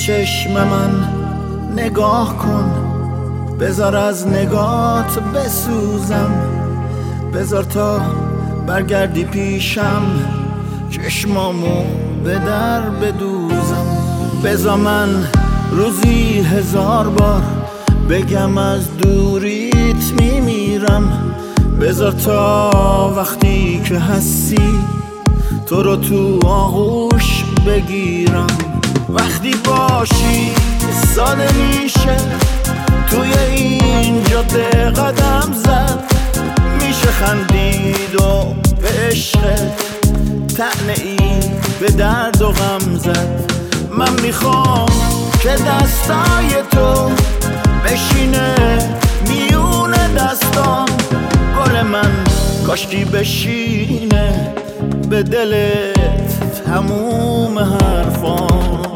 چشم من نگاه کن، بذار از نگات بسوزم، بذار تا برگردی پیشم چشمامو به در بدوزم. بذار من روزی 1000 بار بگم از دوریت میمیرم، بذار تا وقتی که هستی تو رو تو آغوش بگیرم. وقتی باشی ساده میشه توی این جاده قدم زد، میشه خندید و به عشقت طعنه ای به درد و غم زد. من میخوام که دستای تو بشینه میون دستام، گل من کاشکی بشینه به دلت تموم حرفام.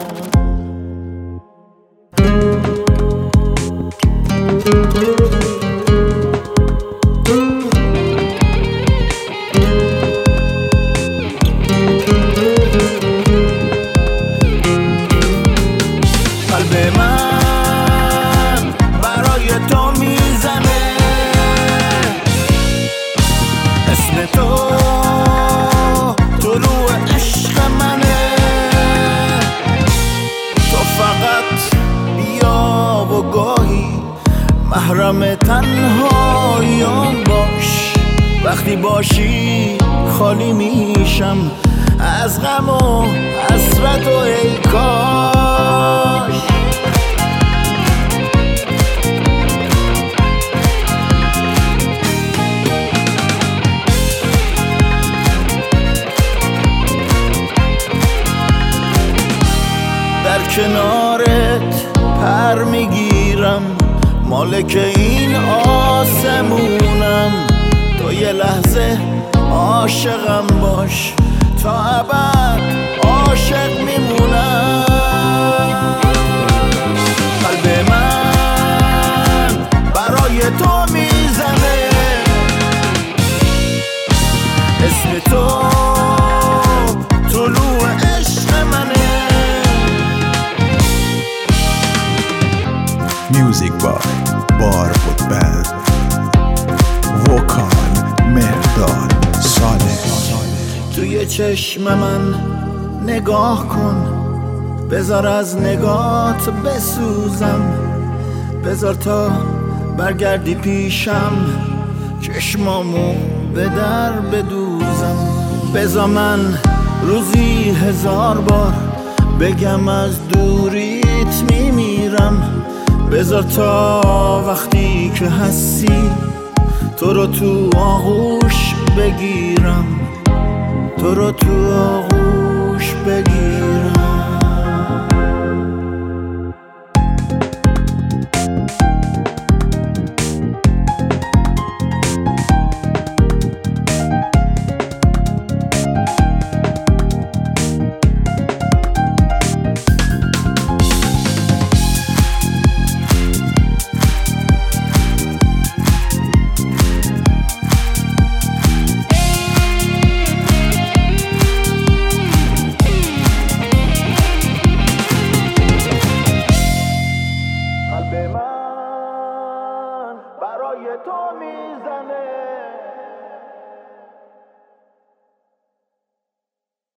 قلب من برای تو میزنه، اسم تو طلوع عشق منه. تو فقط بیا و گاهی محرم تنهاییام باش، وقتی باشی خالی میشم از غم و حسرت و ای کاش. در کنارت پر میگیرم، مالک این آسمونم، تو یه لحظه عاشقم باش تا ابد عاشق میمونم. قلب من برای تو میزنه، اسم تو طلوع عشق منه. Music by Barfoot Band. وکال مهرداد صالح. توی چشم من نگاه کن، بذار از نگات بسوزم، بذار تا برگردی پیشم چشمامو به در بدوزم. بذار من روزی 1000 بار بگم از دوریت میمیرم، بذار تا وقتی که هستی تو رو تو آغوش بگیرم، تو رو تو آغوش بگیرم. قلب من برای تو میزنه،